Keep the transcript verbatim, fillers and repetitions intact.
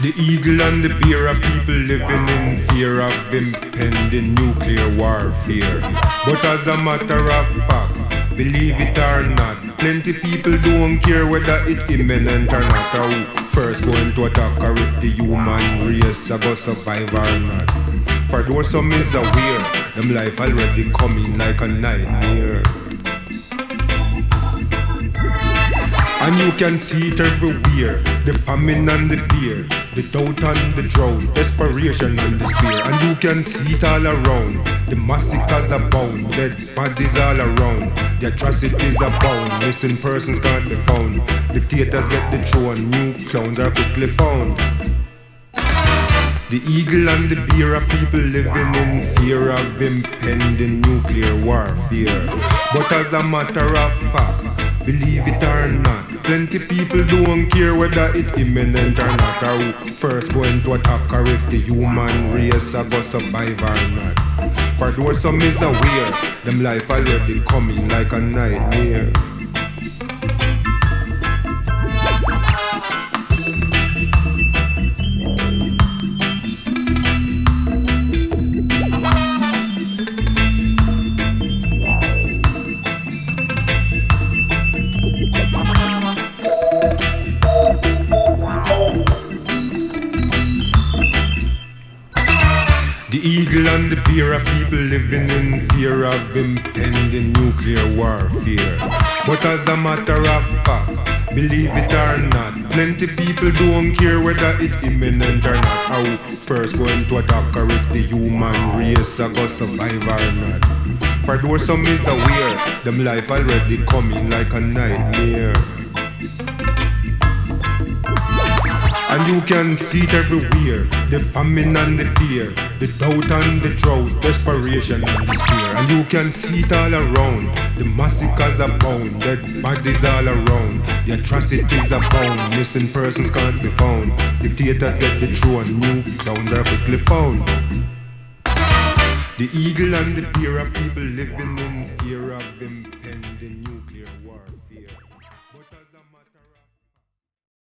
The eagle and the bear are people living in fear of impending nuclear warfare. But as a matter of fact, believe it or not, plenty people don't care whether it's imminent or not, or who first going to attack, or if the human race are going to survive or not. For those some is aware, them life already coming like a nightmare. And you can see it everywhere, the famine and the fear, the doubt and the drought, desperation and despair. And you can see it all around, the massacres abound, dead bodies all around, the atrocities abound, missing persons can't be found, dictators get the throne, new clowns are quickly found. The eagle and the bear are people living in fear of impending nuclear warfare. But as a matter of fact, believe it or not, plenty people don't care whether it's imminent or not, or who first going to attack, or if the human race are going to survive or not. For those some is aware, them life already coming like a nightmare. The eagle and the bear are people living in fear of impending nuclear warfare. But as a matter of fact, believe it or not, plenty people don't care whether it's imminent or not, or who first going to attack, or if the human race are going to survive or not. For those some is aware, them life already coming like a nightmare. And you can see it everywhere, the famine and the fear, the doubt and the drought, desperation and despair. And you can see it all around, the massacres abound, dead bodies all around, the atrocities abound, missing persons can't be found, dictators get the throne, new clowns are quickly found. The eagle and the bear are people living in fear of impending